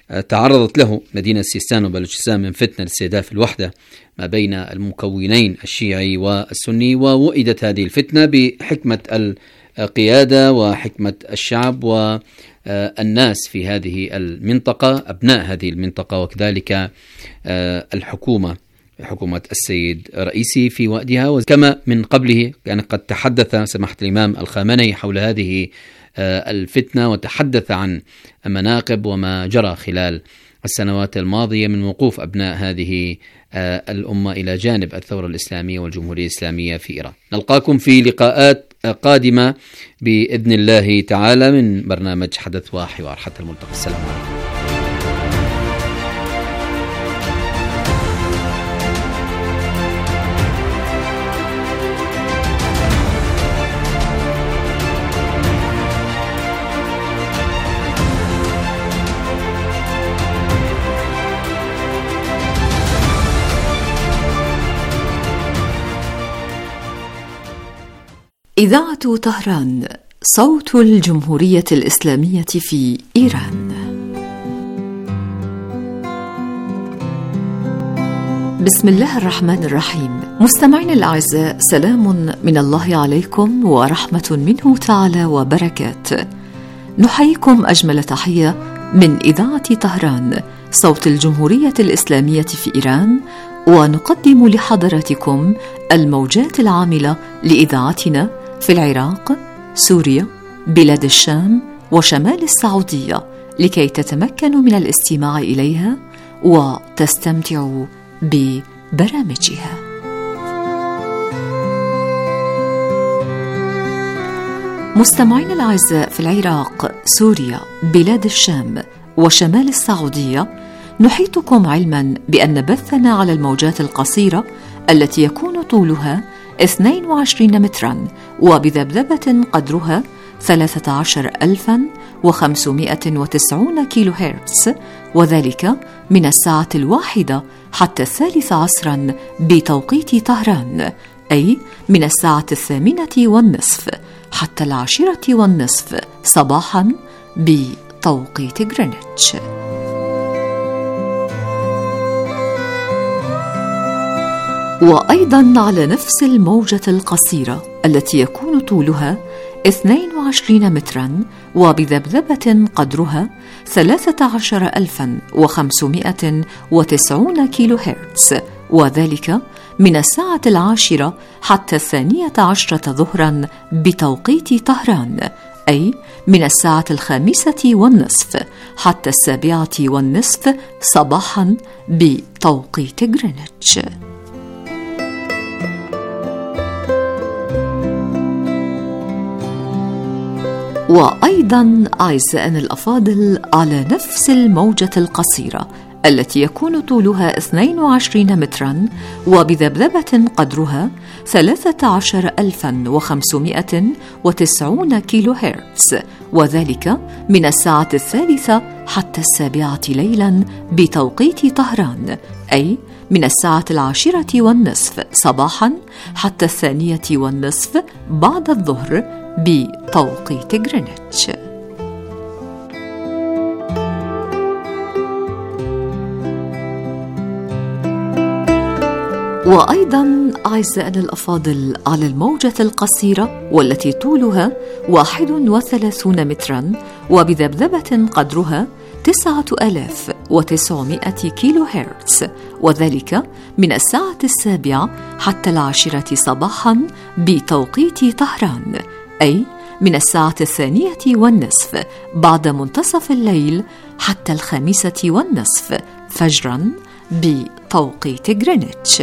تعرضت له مدينة سيستان وبلوچستان من فتنة لاستهداف الوحدة ما بين المكونين الشيعي والسني، ووئدت هذه الفتنة بحكمة القيادة وحكمة الشعب والناس في هذه المنطقة، أبناء هذه المنطقة، وكذلك الحكومة حكومة السيد رئيسي في وقتها. وكما من قبله كان قد تحدث سماحة الإمام الخامنئي حول هذه الفتنة، وتحدث عن مناقب وما جرى خلال السنوات الماضية من وقوف أبناء هذه الأمة إلى جانب الثورة الإسلامية والجمهورية الإسلامية في إيران. نلقاكم في لقاءات قادمة بإذن الله تعالى من برنامج حدث وحوار. حتى الملتقى، السلام عليكم. إذاعة طهران، صوت الجمهورية الإسلامية في إيران. بسم الله الرحمن الرحيم. مستمعين الأعزاء، سلام من الله عليكم ورحمة منه تعالى وبركاته. نحييكم أجمل تحية من إذاعة طهران، صوت الجمهورية الإسلامية في إيران، ونقدم لحضراتكم الموجات العاملة لإذاعتنا في العراق، سوريا، بلاد الشام وشمال السعودية، لكي تتمكنوا من الاستماع إليها وتستمتعوا ببرامجها. مستمعين الأعزاء، في العراق، سوريا، بلاد الشام وشمال السعودية، نحيطكم علما بأن بثنا على الموجات القصيرة التي يكون طولها اثنين وعشرين مترا وبذبذبة قدرها ثلاثة عشر ألفا وخمسمائة وتسعين كيلو هرتز، وذلك من الساعة الواحدة حتى الثالث عصرا بتوقيت طهران، أي من الساعة الثامنة والنصف حتى العاشرة والنصف صباحا بتوقيت غرينتش. وأيضا على نفس الموجة القصيرة التي يكون طولها اثنين وعشرين مترا وبذبذبة قدرها ثلاثة عشر ألفا وخمسمائة وتسعين كيلو هرتز، وذلك من الساعة العاشرة حتى الثانية عشرة ظهرا بتوقيت طهران، أي من الساعة الخامسة والنصف حتى السابعة والنصف صباحا بتوقيت غرينتش. وأيضا أعزائنا الأفاضل، على نفس الموجة القصيرة التي يكون طولها اثنين وعشرين مترا وبذبذبة قدرها ثلاثة عشر ألفا وخمسمائة وتسعين كيلو هرتز، وذلك من الساعة الثالثة حتى السابعة ليلا بتوقيت طهران، أي من الساعة العاشرة والنصف صباحا حتى الثانية والنصف بعد الظهر بتوقيت غرينتش. وأيضا أعزائنا الأفاضل، على الموجة القصيرة والتي طولها واحد وثلاثون مترا وبذبذبة قدرها تسعة آلاف وتسعمائة كيلو هرتز، وذلك من الساعة السابعة حتى العاشرة صباحا بتوقيت طهران، أي من الساعة الثانية والنصف بعد منتصف الليل حتى الخامسة والنصف فجرا بتوقيت غرينتش.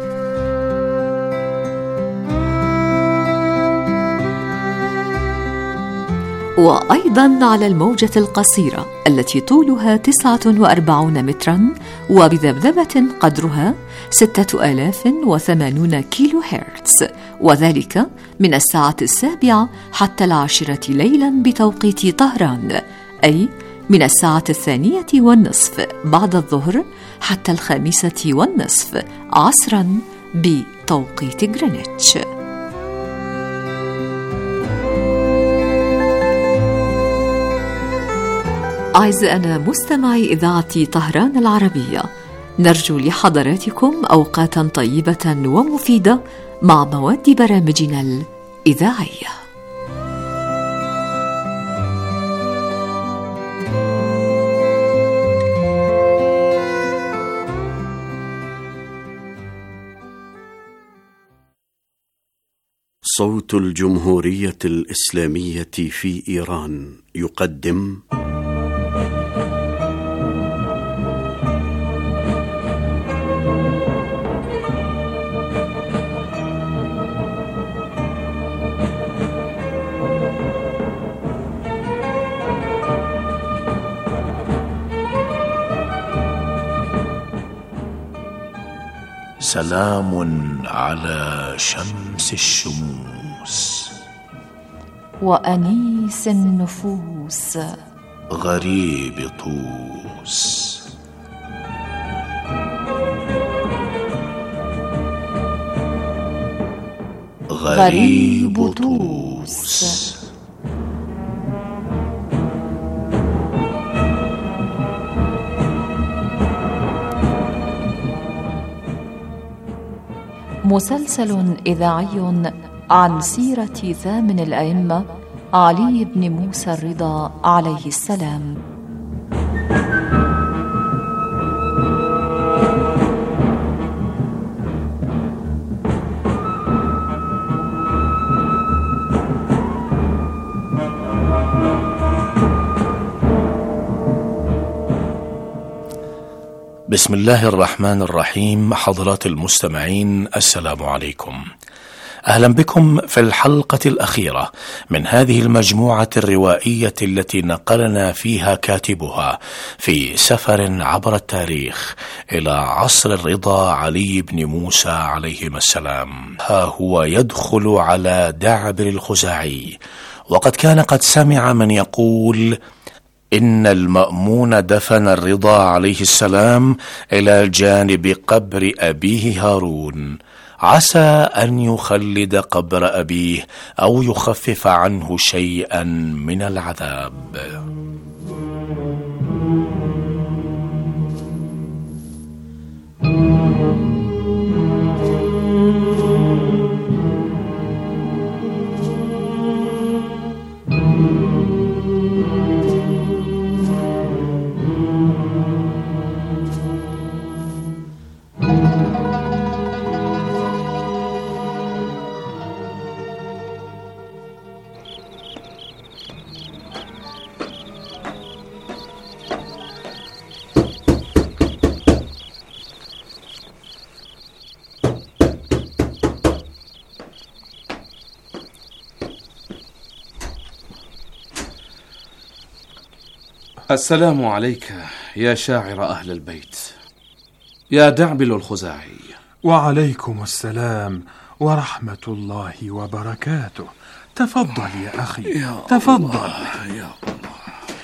وأيضا على الموجة القصيرة التي طولها تسعة وأربعون مترا وبذبذبة قدرها ستة آلاف وثمانون كيلو هرتز، وذلك من الساعة السابعة حتى العاشرة ليلا بتوقيت طهران، أي من الساعة الثانية والنصف بعد الظهر حتى الخامسة والنصف عصرا بتوقيت غرينتش. أعزائنا مستمعي إذاعة طهران العربية، نرجو لحضراتكم أوقاتا طيبة ومفيدة مع مواد برامجنا الإذاعية. صوت الجمهورية الإسلامية في إيران يقدم سلام على شمس الشموس وأنيس النفوس غريب طوس. غريب طوس. مسلسل إذاعي عن سيرة ثامن الأئمة علي بن موسى الرضا عليه السلام. بسم الله الرحمن الرحيم. حضرات المستمعين، السلام عليكم. أهلا بكم في الحلقة الأخيرة من هذه المجموعة الروائية التي نقلنا فيها كاتبها في سفر عبر التاريخ إلى عصر الرضا علي بن موسى عليهما السلام. ها هو يدخل على دعبر الخزاعي، وقد كان قد سمع من يقول إن المأمون دفن الرضا عليه السلام إلى جانب قبر أبيه هارون، عسى أن يخلد قبر أبيه أو يخفف عنه شيئا من العذاب. السلام عليك يا شاعر أهل البيت، يا دعبل الخزاعي. وعليكم السلام ورحمة الله وبركاته. تفضل يا أخي، يا تفضل. الله يا الله.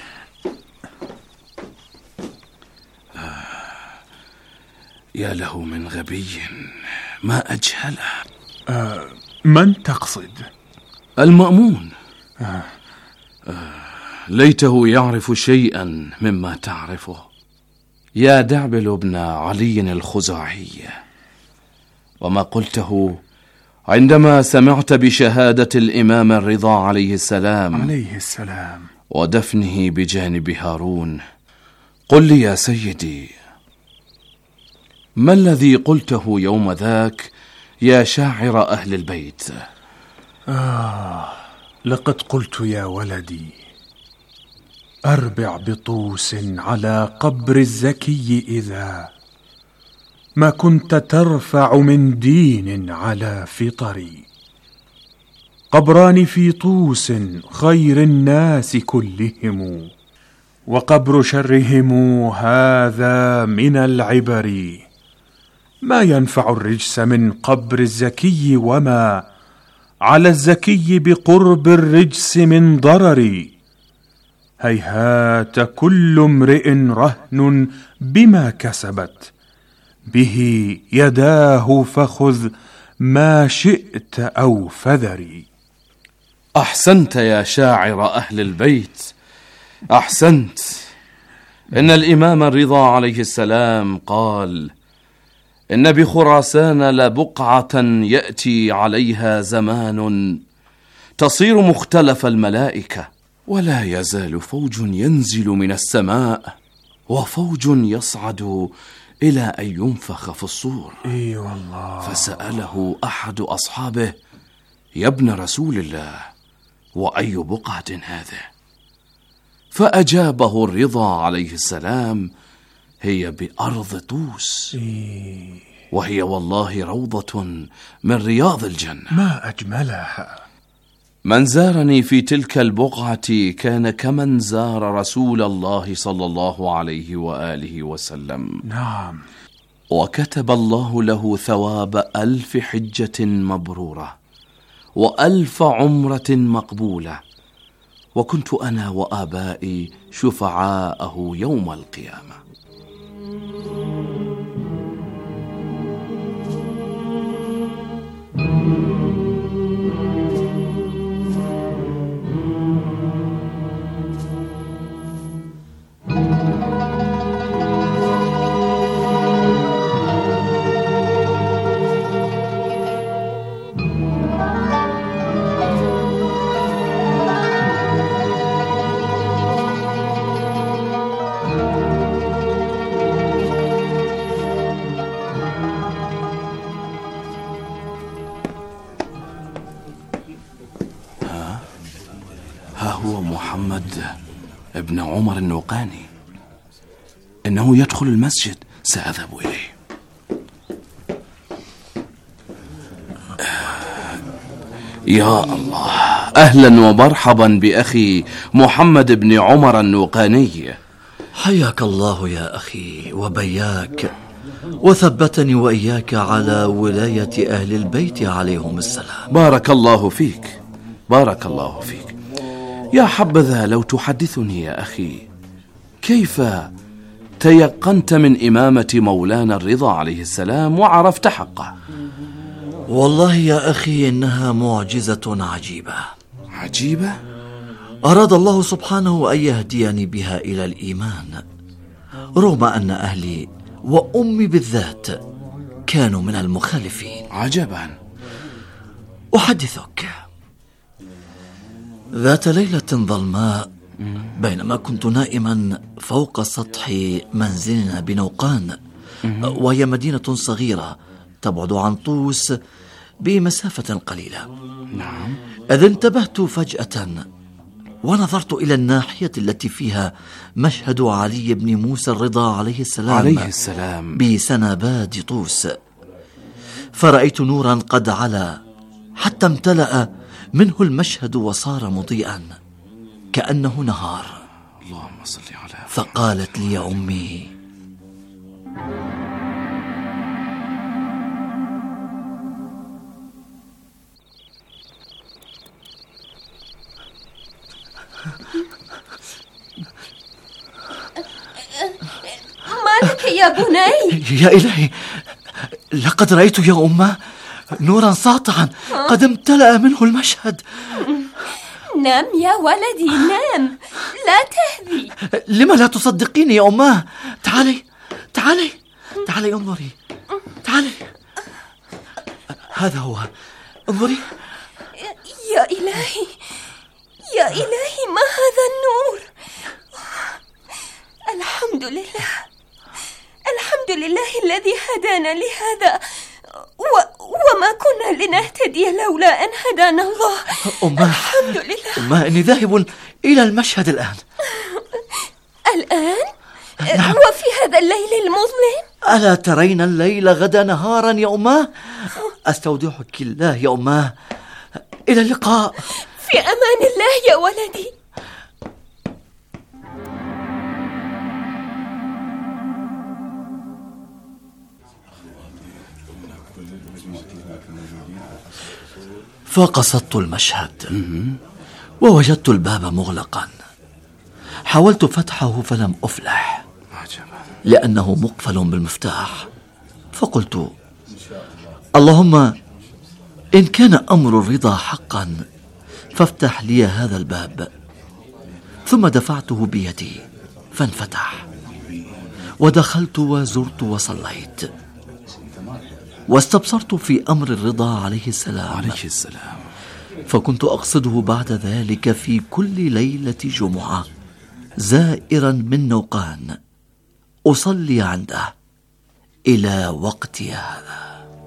يا له من غبي ما أجهله. آه من تقصد؟ المأمون. آه. آه. ليته يعرف شيئا مما تعرفه يا دعبل ابن علي الخزاعي، وما قلته عندما سمعت بشهادة الإمام الرضا عليه السلام عليه السلام ودفنه بجانب هارون. قل لي يا سيدي، ما الذي قلته يوم ذاك يا شاعر أهل البيت؟ آه لقد قلت يا ولدي: أربع بطوس على قبر الزكي إذا ما كنت ترفع من دين على فطري. قبران في طوس خير الناس كلهم، وقبر شرهم هذا من العبر. ما ينفع الرجس من قبر الزكي، وما على الزكي بقرب الرجس من ضرر. هيهات كل امرئ رهن بما كسبت، به يداه فخذ ما شئت أو فذري. أحسنت يا شاعر أهل البيت، أحسنت. إن الإمام الرضا عليه السلام قال: إن بخراسان لبقعة يأتي عليها زمان تصير مختلف الملائكة، ولا يزال فوج ينزل من السماء وفوج يصعد إلى أن ينفخ في الصور. إي والله. فسأله أحد أصحابه: يا ابن رسول الله، وأي بقعة هذه؟ فأجابه الرضا عليه السلام: هي بأرض طوس، وهي والله روضة من رياض الجنة. ما أجملها. من زارني في تلك البقعة كان كمن زار رسول الله صلى الله عليه وآله وسلم. نعم. وكتب الله له ثواب ألف حجة مبرورة وألف عمرة مقبولة، وكنت أنا وآبائي شفعاءه يوم القيامة. هو محمد ابن عمر النوقاني، إنه يدخل المسجد، سأذهب إليه. يا الله، أهلا ومرحبا بأخي محمد بن عمر النوقاني. حياك الله يا أخي وبياك، وثبتني وإياك على ولاية أهل البيت عليهم السلام. بارك الله فيك، بارك الله فيك. يا حبذا لو تحدثني يا أخي، كيف تيقنت من إمامة مولانا الرضا عليه السلام وعرفت حقه؟ والله يا أخي إنها معجزة عجيبة. عجيبة؟ أراد الله سبحانه أن يهديني بها إلى الإيمان، رغم أن أهلي وأمي بالذات كانوا من المخالفين. عجبا. أحدثك، ذات ليلة ظلماء بينما كنت نائما فوق سطح منزلنا بنوقان، وهي مدينة صغيرة تبعد عن طوس بمسافة قليلة، نعم. إذ انتبهت فجأة ونظرت إلى الناحية التي فيها مشهد علي بن موسى الرضا عليه السلام, عليه السلام. بسناباد طوس، فرأيت نورا قد علا حتى امتلأ منه المشهد وصار مضيئا كأنه نهار. اللهم صل على. فقالت لي أمي: ما لك يا بني؟ يا إلهي، لقد رأيت يا أمه نورا ساطعا قد امتلأ منه المشهد. نام يا ولدي، نام، لا تهذي. لما لا تصدقيني يا أماه؟ تعالي تعالي تعالي انظري، تعالي، هذا هو، انظري. يا إلهي، يا إلهي، ما هذا النور؟ الحمد لله، الحمد لله الذي هدانا لهذا، و... وما كنا لنهتدي لولا أن هدانا الله. أمه، الحمد لله. أمه، إني ذاهب إلى المشهد الآن. الآن؟ نعم. وفي هذا الليل المظلم؟ ألا ترين الليل غدا نهارا يا أماه؟ أستودعك الله يا أماه، إلى اللقاء. في أمان الله يا ولدي. فقصدت المشهد ووجدت الباب مغلقا. حاولت فتحه فلم أفلح لأنه مقفل بالمفتاح، فقلت: اللهم إن كان أمر الرضا حقا فافتح لي هذا الباب. ثم دفعته بيدي فانفتح. ودخلت وزرت وصليت، واستبصرت في أمر الرضا عليه السلام عليه السلام فكنت أقصده بعد ذلك في كل ليلة جمعة زائرا من نوقان أصلي عنده إلى وقتي هذا.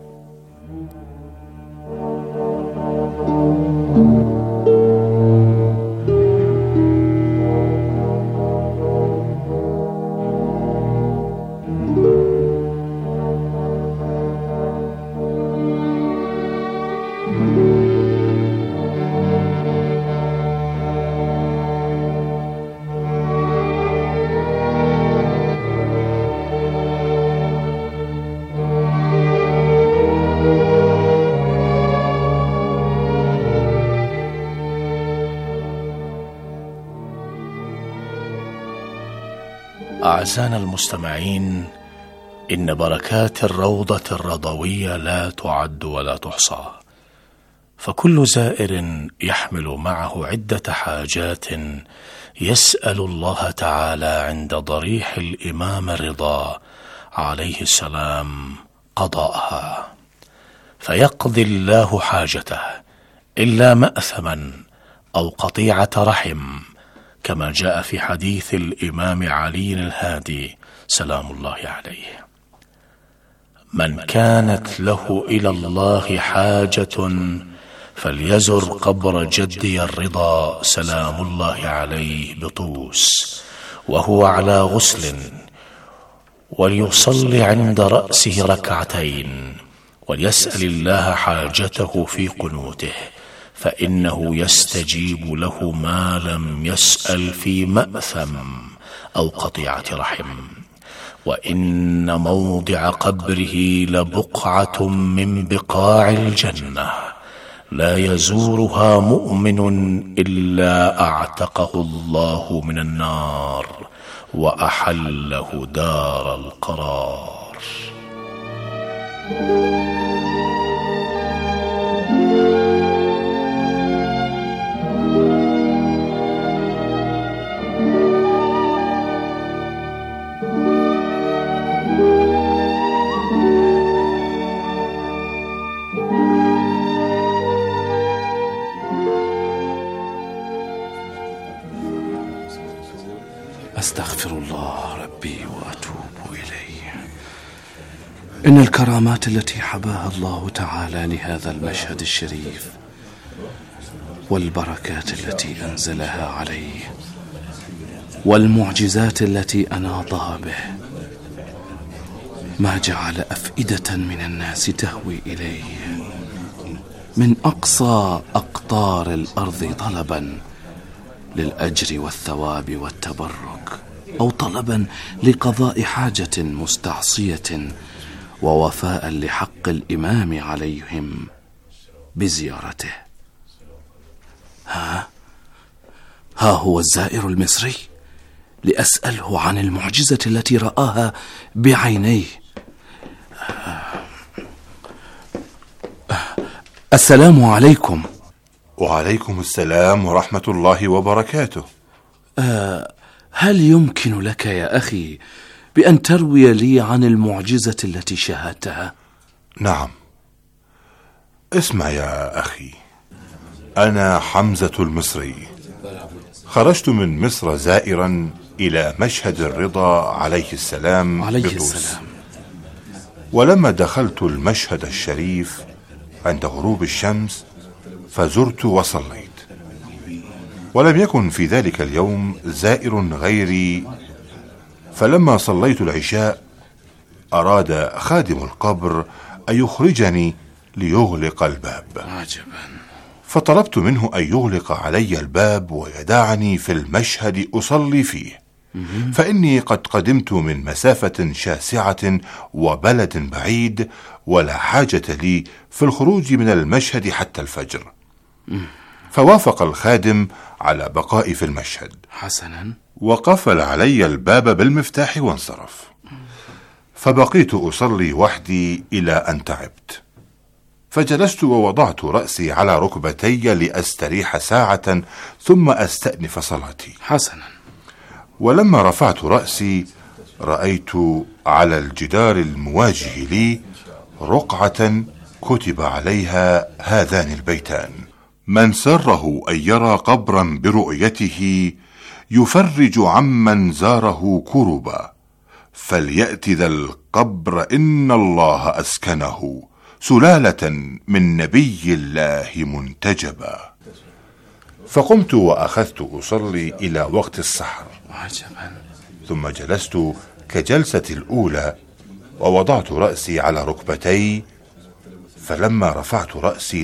أعزائنا المستمعين، إن بركات الروضة الرضوية لا تعد ولا تحصى، فكل زائر يحمل معه عدة حاجات يسأل الله تعالى عند ضريح الإمام الرضا عليه السلام قضاءها، فيقضي الله حاجته إلا مأثما أو قطيعة رحم، كما جاء في حديث الإمام علي الهادي سلام الله عليه: من كانت له إلى الله حاجة فليزر قبر جدي الرضا سلام الله عليه بطوس وهو على غسل، وليصلي عند رأسه ركعتين، وليسأل الله حاجته في قنوته، فإنه يستجيب له ما لم يسأل في مأثم أو قطيعة رحم. وإن موضع قبره لبقعة من بقاع الجنة لا يزورها مؤمن إلا أعتقه الله من النار وأحله دار القرار. أستغفر الله ربي وأتوب إليه. إن الكرامات التي حباها الله تعالى لهذا المشهد الشريف والبركات التي أنزلها عليه والمعجزات التي أناطها به ما جعل أفئدة من الناس تهوي إليه من أقصى أقطار الأرض طلبا للأجر والثواب والتبرك، أو طلبا لقضاء حاجة مستعصية ووفاء لحق الإمام عليهم بزيارته. ها ها هو الزائر المصري لأسأله عن المعجزة التي رآها بعينيه. السلام عليكم. وعليكم السلام ورحمة الله وبركاته. أه هل يمكن لك يا أخي بأن تروي لي عن المعجزة التي شاهدتها؟ نعم، اسمع يا أخي، أنا حمزة المصري، خرجت من مصر زائرا إلى مشهد الرضا عليه السلام عليه بطوس. السلام. ولما دخلت المشهد الشريف عند غروب الشمس فزرت وصليت، ولم يكن في ذلك اليوم زائر غيري، فلما صليت العشاء أراد خادم القبر أن يخرجني ليغلق الباب. عجبا. فطلبت منه أن يغلق علي الباب ويدعني في المشهد أصلي فيه، فإني قد قدمت من مسافة شاسعة وبلد بعيد، ولا حاجة لي في الخروج من المشهد حتى الفجر. فوافق الخادم على بقائي في المشهد. حسنا. وقفل علي الباب بالمفتاح وانصرف، فبقيت أصلي وحدي إلى أن تعبت، فجلست ووضعت رأسي على ركبتي لأستريح ساعة ثم أستأنف صلاتي. حسنا. ولما رفعت رأسي رأيت على الجدار المواجه لي رقعة كتب عليها هذان البيتان: من سره أن يرى قبرا برؤيته يفرج عمن زاره كربا، فليأت ذا القبر إن الله أسكنه سلالة من نبي الله منتجبا. فقمت وأخذت أصلي إلى وقت السحر، ثم جلست كجلسة الأولى ووضعت رأسي على ركبتي، فلما رفعت رأسي